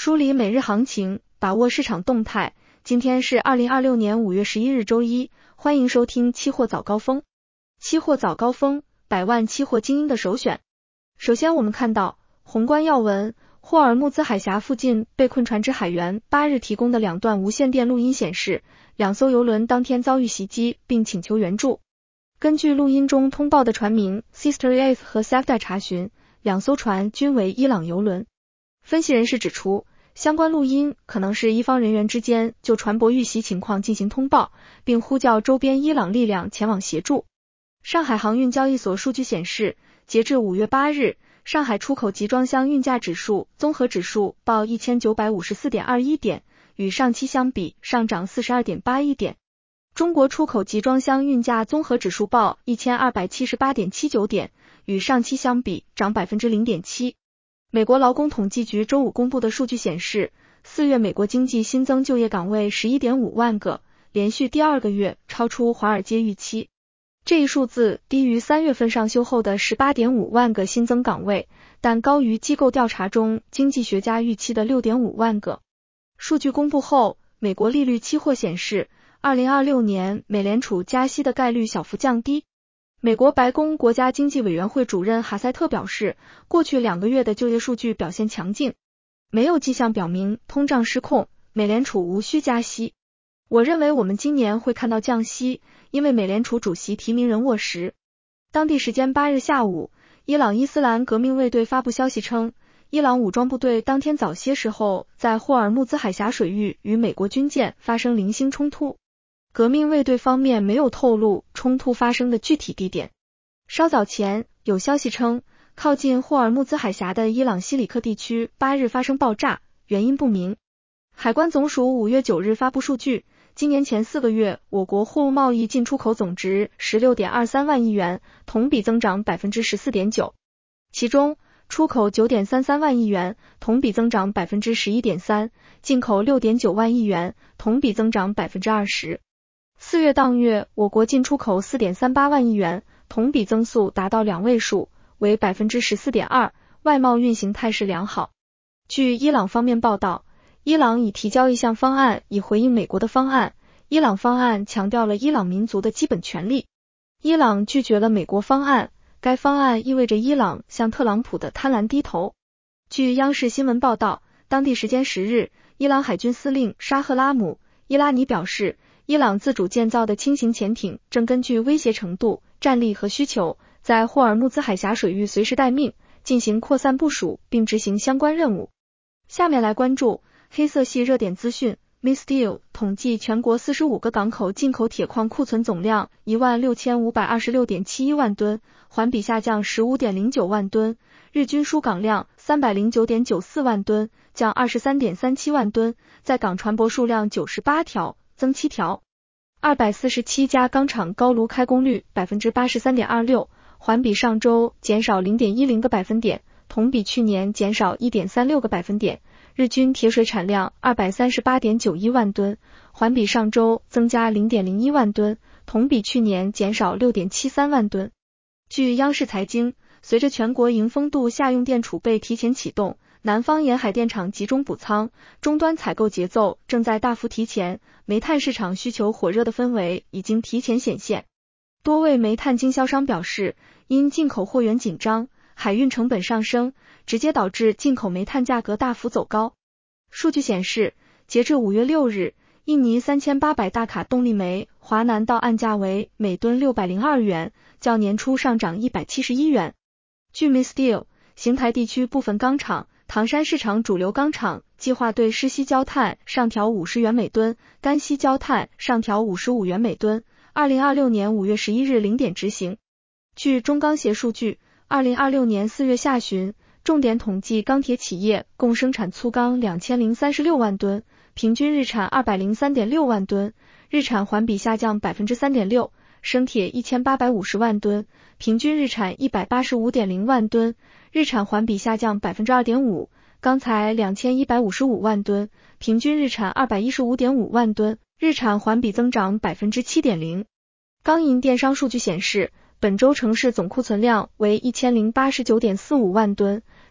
梳理每日行情，把握市场动态。今天是2026年5月11日周一，欢迎收听期货早高峰。期货早高峰，百万期货精英的首选。首先我们看到宏观要闻，霍尔木兹海峡附近被困船只海员8日提供的两段无线电录音显示，两艘油轮当天遭遇袭击并请求援助。根据录音中通报的船名 Sister Yates 和 Safdie 查询，两艘船均为伊朗油轮。分析人士指出，相关录音可能是伊方人员之间就船舶遇袭情况进行通报，并呼叫周边伊朗力量前往协助。上海航运交易所数据显示，截至5月8日，上海出口集装箱运价指数综合指数报 1954.21 点，与上期相比上涨 42.81 点。中国出口集装箱运价综合指数报 1278.79 点，与上期相比涨 0.7%。美国劳工统计局周五公布的数据显示，4月美国经济新增就业岗位 11.5 万个，连续第二个月超出华尔街预期。这一数字低于3月份上修后的 18.5 万个新增岗位，但高于机构调查中经济学家预期的 6.5 万个。数据公布后，美国利率期货显示，2026年美联储加息的概率小幅降低。美国白宫国家经济委员会主任哈塞特表示，过去2个月的就业数据表现强劲，没有迹象表明通胀失控，美联储无需加息。我认为我们今年会看到降息，因为美联储主席提名人沃什。当地时间8日下午，伊朗伊斯兰革命卫队发布消息称，伊朗武装部队当天早些时候在霍尔木兹海峡水域与美国军舰发生零星冲突。革命卫队方面没有透露冲突发生的具体地点。稍早前，有消息称，靠近霍尔木兹海峡的伊朗西里克地区8日发生爆炸，原因不明。海关总署5月9日发布数据，今年前4个月，我国货物贸易进出口总值 16.23 万亿元，同比增长 14.9%。其中，出口 9.33 万亿元，同比增长 11.3%， 进口 6.9 万亿元，同比增长 20%。4月当月，我国进出口 4.38 万亿元，同比增速达到2位数，为 14.2%， 外贸运行态势良好。据伊朗方面报道，伊朗已提交一项方案以回应美国的方案，伊朗方案强调了伊朗民族的基本权利。伊朗拒绝了美国方案，该方案意味着伊朗向特朗普的贪婪低头。据央视新闻报道，当地时间10日，伊朗海军司令沙赫拉姆·伊拉尼表示，伊朗自主建造的轻型潜艇正根据威胁程度、战力和需求，在霍尔木兹海峡水域随时待命，进行扩散部署并执行相关任务。下面来关注黑色系热点资讯。Misteel 统计全国45个港口进口铁矿库存总量 16,526.71 万吨，环比下降 15.09 万吨，日均输港量 309.94 万吨，降 23.37 万吨，在港船舶数量98条，增7条。247家钢厂高炉开工率 83.26%， 环比上周减少 0.10 个百分点，同比去年减少 1.36 个百分点。日均铁水产量 238.91 万吨，环比上周增加 0.01 万吨，同比去年减少 6.73 万吨。据央视财经，随着全国迎风度夏用电储备提前启动，南方沿海电厂集中补仓，终端采购节奏正在大幅提前，煤炭市场需求火热的氛围已经提前显现。多位煤炭经销商表示，因进口货源紧张，海运成本上升，直接导致进口煤炭价格大幅走高。数据显示，截至5月6日，印尼3800大卡动力煤华南道岸价为每吨602元，较年初上涨171元。据 Misteel， 邢台地区部分钢厂、唐山市场主流钢厂计划对湿稀焦炭上调50元每吨，干稀焦炭上调55元每吨，2026年5月11日0点执行。据中钢协数据，2026年4月下旬，重点统计钢铁企业共生产粗钢2036万吨，平均日产 203.6 万吨，日产环比下降 3.6%， 生铁1850万吨，平均日产 185.0 万吨，日产环比下降 2.5%， 钢材2155万吨，平均日产 215.5 万吨，日产环比增长 7.0%。钢银电商数据显示，本周城市总库存量为 1089.45 万吨，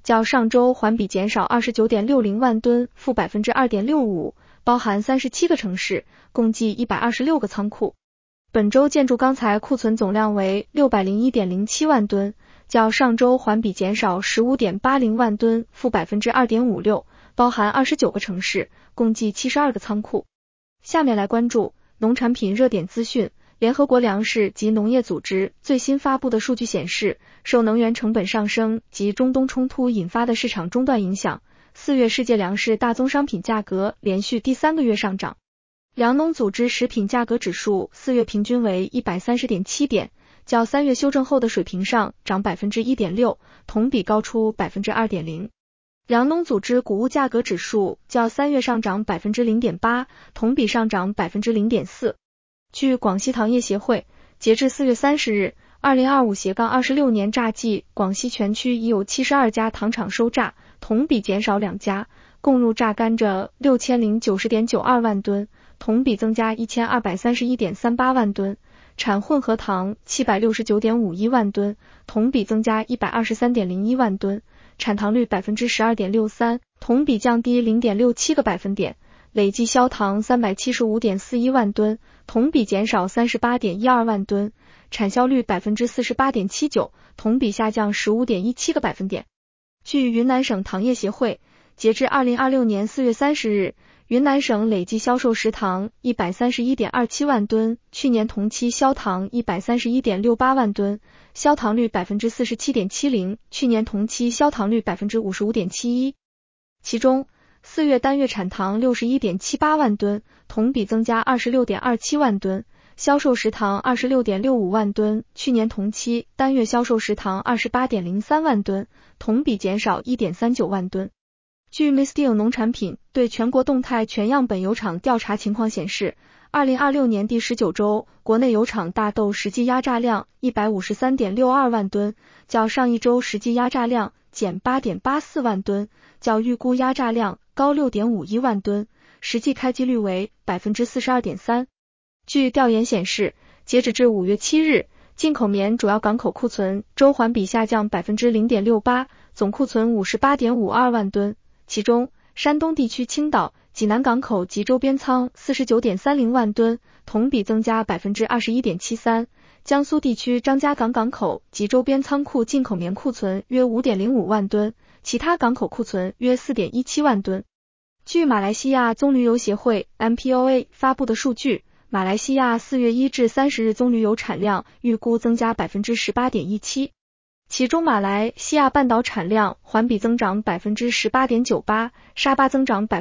较上周环比减少 29.60 万吨，负 2.65%， 包含37个城市，共计126个仓库。本周建筑钢材库存总量为 601.07 万吨，较上周环比减少 15.80 万吨，负 2.56%， 包含29个城市，共计72个仓库。下面来关注农产品热点资讯。联合国粮食及农业组织最新发布的数据显示，受能源成本上升及中东冲突引发的市场中断影响，4月世界粮食大宗商品价格连续第3个月上涨。粮农组织食品价格指数4月平均为 130.7 点，较3月修正后的水平上涨 1.6%， 同比高出 2.0%。粮农组织谷物价格指数较3月上涨 0.8%， 同比上涨 0.4%。据广西糖业协会，截至4月30日，2025-26年榨季，广西全区已有72家糖厂收榨，同比减少2家，共入榨甘蔗 6090.92 万吨，同比增加 1231.38 万吨，产混合糖 769.51 万吨，同比增加 123.01 万吨，产糖率 12.63%， 同比降低 0.67 个百分点。累计销糖 375.41 万吨，同比减少 38.12 万吨，产销率 48.79%， 同比下降 15.17 个百分点。据云南省糖业协会，截至2026年4月30日，云南省累计销售实糖 131.27 万吨，去年同期销糖 131.68 万吨，销糖率 47.70%， 去年同期销糖率 55.71%。其中4月单月产糖 61.78 万吨，同比增加 26.27 万吨，销售实糖 26.65 万吨，去年同期单月销售实糖 28.03 万吨，同比减少 1.39 万吨。据 Misteel 农产品对全国动态全样本油厂调查情况显示，2026年第19周，国内油厂大豆实际压榨量 153.62 万吨，较上一周实际压榨量减 8.84 万吨，较预估压榨量高 6.51 万吨，实际开机率为 42.3%。据调研显示，截止至5月7日，进口棉主要港口库存周环比下降 0.68%， 总库存 58.52 万吨，其中山东地区青岛、济南港口及周边仓 49.30 万吨，同比增加 21.73%， 江苏地区张家港港口及周边仓库进口棉库存约 5.05 万吨，其他港口库存约 4.17 万吨。据马来西亚棕榈油协会 MPOA 发布的数据，马来西亚4月1至30日棕榈油产量预估增加 18.17%， 其中马来西亚半岛产量环比增长 18.98%， 沙巴增长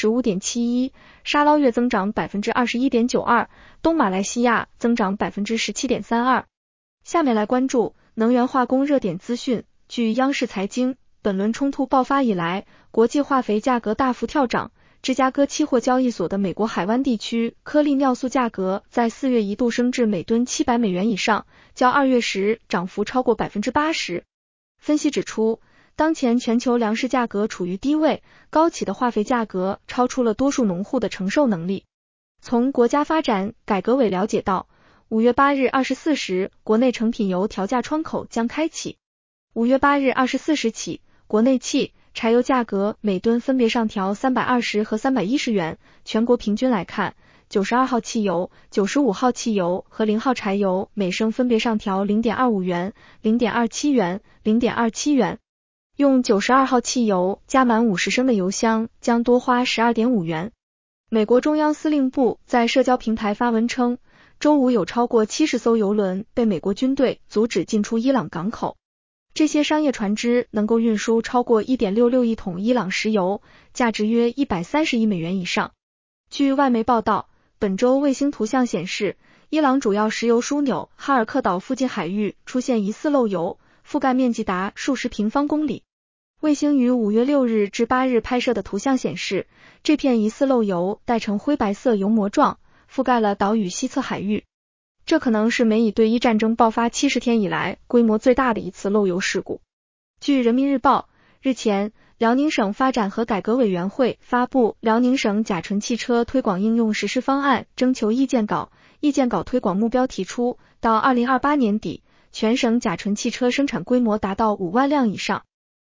15.71%， 沙捞越增长 21.92%， 东马来西亚增长 17.32%。 下面来关注能源化工热点资讯。据央视财经，本轮冲突爆发以来，国际化肥价格大幅跳涨，芝加哥期货交易所的美国海湾地区颗粒尿素价格在4月一度升至每吨700美元以上，较2月时涨幅超过 80%。 分析指出，当前全球粮食价格处于低位，高企的化肥价格超出了多数农户的承受能力。从国家发展改革委了解到，5月8日24时，国内成品油调价窗口将开启。5月8日24时起，国内汽柴油价格每吨分别上调320和310元，全国平均来看，92号汽油、95号汽油和0号柴油每升分别上调 0.25 元、0.27 元、0.27元。用92号汽油加满50升的油箱将多花 12.5 元。美国中央司令部在社交平台发文称，周五有超过70艘油轮被美国军队阻止进出伊朗港口。这些商业船只能够运输超过 1.66 亿桶伊朗石油，价值约130亿美元以上。据外媒报道，本周卫星图像显示，伊朗主要石油枢纽哈尔克岛附近海域出现疑似漏油，覆盖面积达数十平方公里。卫星于5月6日至8日拍摄的图像显示，这片疑似漏油带成灰白色油膜状，覆盖了岛屿西侧海域。这可能是美以对伊战争爆发70天以来规模最大的一次漏油事故。据人民日报，日前，辽宁省发展和改革委员会发布辽宁省甲醇汽车推广应用实施方案征求意见稿，意见稿推广目标提出，到2028年底，全省甲醇汽车生产规模达到5万辆以上。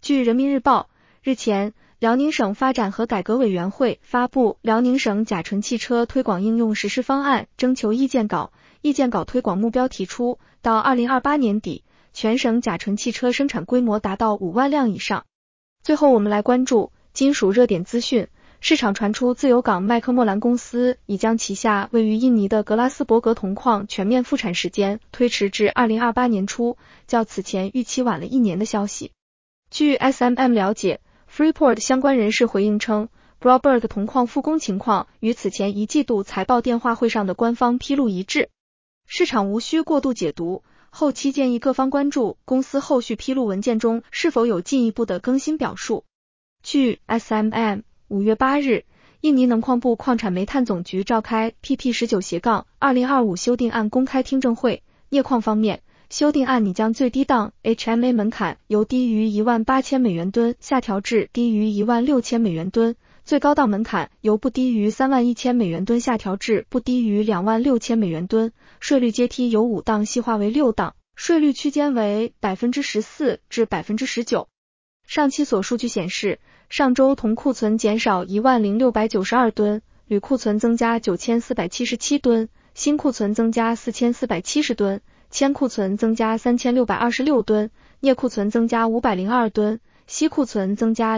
据人民日报，日前，辽宁省发展和改革委员会发布辽宁省甲醇汽车推广应用实施方案征求意见稿，意见稿推广目标提出，到2028年底，全省甲醇汽车生产规模达到5万辆以上。最后我们来关注金属热点资讯，市场传出自由港麦克莫兰公司已将旗下位于印尼的格拉斯伯格铜矿全面复产时间推迟至2028年初，较此前预期晚了1年的消息。据 SMM 了解，Freeport 相关人士回应称 ，Broberg 铜矿复工情况与此前一季度财报电话会上的官方披露一致，市场无需过度解读，后期建议各方关注公司后续披露文件中是否有进一步的更新表述。据 SMM 5月8日，印尼能矿部矿产煤炭总局召开 PP19-2025 修订案公开听证会，镍矿方面，修订案拟将最低档 HMA 门槛由低于18000美元吨下调至低于16000美元吨，最高档门槛由不低于31000美元吨下调至不低于26000美元吨，税率阶梯由5档细化为6档，税率区间为 14% 至 19%。上期所数据显示，上周铜库存减少10692吨，铝库存增加9477吨，锌库存增加4470吨，铅库存增加3626吨，镍库存增加502吨，锡库存增加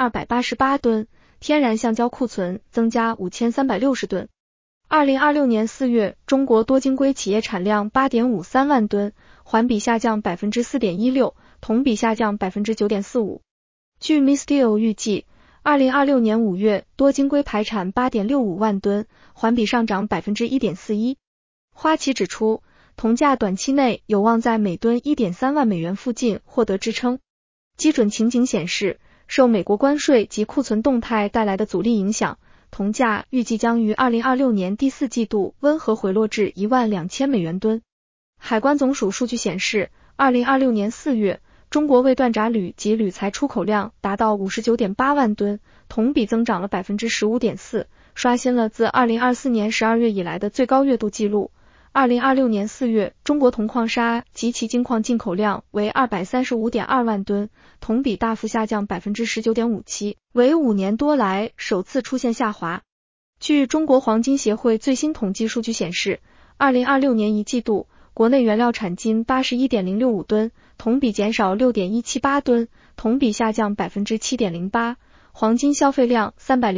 2288吨，天然橡胶库存增加5360吨。2026年4月，中国多晶硅企业产量 8.53 万吨，环比下降 4.16%， 同比下降 9.45%。据 Misteel 预计，2026年5月多晶硅排产 8.65 万吨，环比上涨 1.41%。花旗指出，铜价短期内有望在每吨 1.3 万美元附近获得支撑。基准情景显示，受美国关税及库存动态带来的阻力影响，铜价预计将于2026年第4季度温和回落至12000美元吨。海关总署数据显示，2026年4月，中国未断轧铝及铝材出口量达到 59.8 万吨，同比增长了 15.4%， 刷新了自2024年12月以来的最高月度纪录。2026年4月，中国铜矿砂及其精矿进口量为 235.2 万吨，同比大幅下降 19.57%， 为5年多来首次出现下滑。据中国黄金协会最新统计数据显示，2026年一季度，国内原料产金 81.065 吨，同比减少 6.178 吨，同比下降 7.08%， 黄金消费量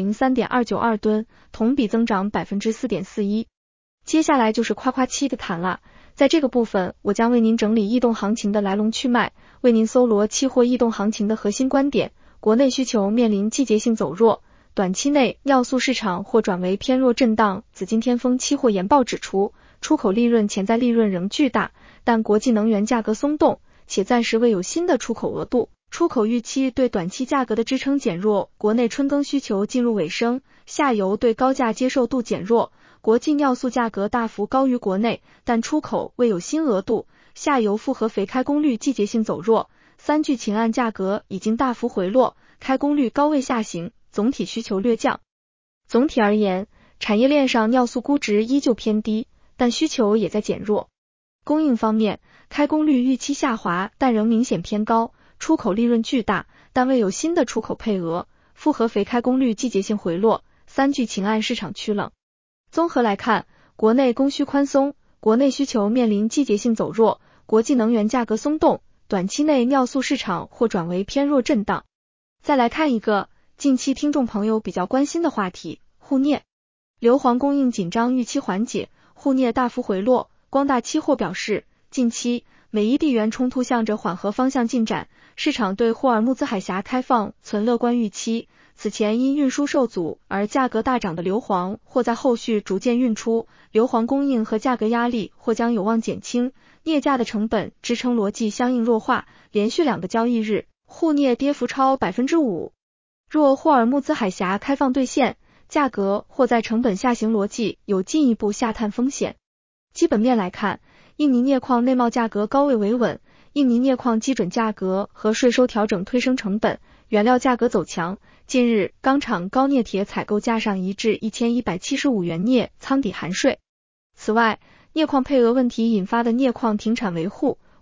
303.292 吨，同比增长 4.41%。接下来就是夸夸期的谈了，在这个部分我将为您整理异动行情的来龙去脉，为您搜罗期货异动行情的核心观点。国内需求面临季节性走弱，短期内尿素市场或转为偏弱震荡。紫金天风期货研报指出，出口利润潜在利润仍巨大，但国际能源价格松动，且暂时未有新的出口额度，出口预期对短期价格的支撑减弱。国内春耕需求进入尾声，下游对高价接受度减弱，国际尿素价格大幅高于国内，但出口未有新额度，下游复合肥开工率季节性走弱，3聚氰胺价格已经大幅回落，开工率高位下行，总体需求略降。总体而言，产业链上尿素估值依旧偏低，但需求也在减弱。供应方面，开工率预期下滑，但仍明显偏高，出口利润巨大，但未有新的出口配额，复合肥开工率季节性回落，3聚氰胺市场趋冷。综合来看，国内供需宽松，国内需求面临季节性走弱，国际能源价格松动，短期内尿素市场或转为偏弱震荡。再来看一个近期听众朋友比较关心的话题，沪镍。硫磺供应紧张预期缓解，沪镍大幅回落。光大期货表示，近期美伊地缘冲突向着缓和方向进展，市场对霍尔木兹海峡开放存乐观预期。此前因运输受阻而价格大涨的硫磺或在后续逐渐运出，硫磺供应和价格压力或将有望减轻，镍价的成本支撑逻辑相应弱化，连续2个交易日，沪镍跌幅超 5%。若霍尔木兹海峡开放兑现，价格或在成本下行逻辑有进一步下探风险。基本面来看，印尼镍矿内贸价格高位维稳，印尼镍矿基准价格和税收调整推升成本，原料价格走强。近日，钢厂高镍铁采购价上移至1175元镍，仓底含税。此外，镍矿配额问题引发的镍矿停产维护、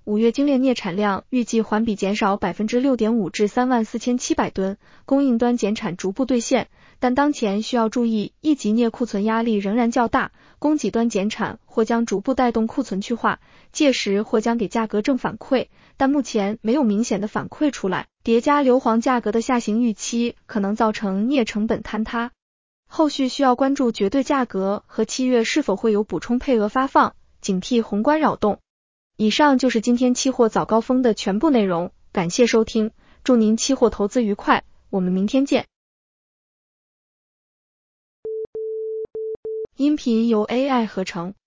5月精炼镍产量预计环比减少 6.5% 至34700吨，供应端减产逐步兑现，但当前需要注意一级镍库存压力仍然较大，供给端减产或将逐步带动库存去化，届时或将给价格正反馈，但目前没有明显的反馈出来，叠加硫磺价格的下行预期，可能造成镍成本坍塌。后续需要关注绝对价格和7月是否会有补充配额发放，警惕宏观扰动。以上就是今天期货早高峰的全部内容，感谢收听，祝您期货投资愉快，我们明天见。音频由 AI 合成。